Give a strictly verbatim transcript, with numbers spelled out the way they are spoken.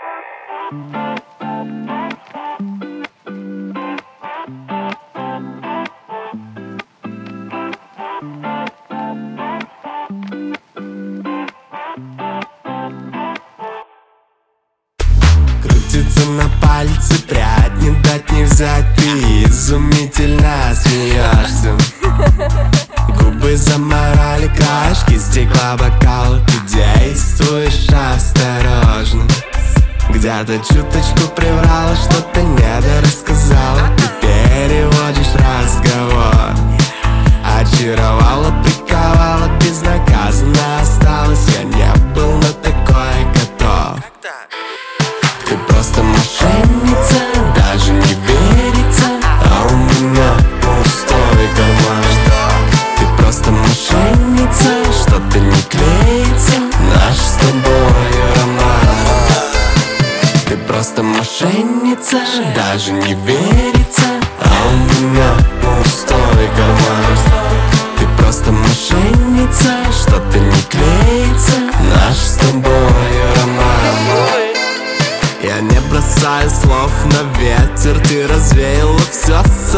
Крутится на пальце прядь, не дать не взять, ты изумительно смеешься. Губы заморали краешки, стекла бокал, ты действуешь осторожно. Где-то чуточку приврала, что-то недорассказала. Ты переводишь разговор. Очаровала, приковала, безнаказанно осталась. Я не был на такое готов. Ты просто мошенница, даже не верится, а у меня пустой карман. Ты просто мошенница, что-то не клеится, наш с тобой роман. Ты просто мошенница, даже не верится, а у меня пустой карман. Ты просто мошенница, что-то не клеится, наш с тобой роман. Я не бросаю слов на ветер, ты развеяла все